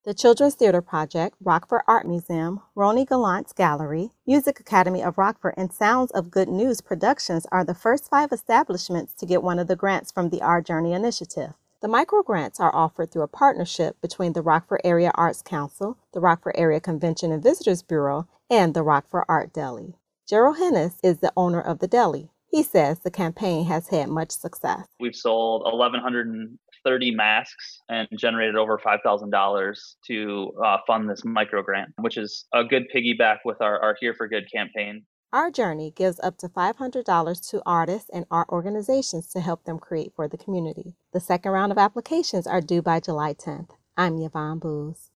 The Children's Theater Project, Rockford Art Museum, Roni Gallant's Gallery, Music Academy of Rockford, and Sounds of Good News Productions are the first 5 establishments to get one of the grants from the Our Journey initiative. The microgrants are offered through a partnership between the Rockford Area Arts Council, the Rockford Area Convention and Visitors Bureau, and the Rockford Art Deli. Gerald Hennis is the owner of the deli. He says the campaign has had much success. We've sold 1,130 masks and generated over $5,000 to fund this micro grant, which is a good piggyback with our Here for Good campaign. Our Journey gives up to $500 to artists and art organizations to help them create for the community. The second round of applications are due by July 10th. I'm Yvonne Booz.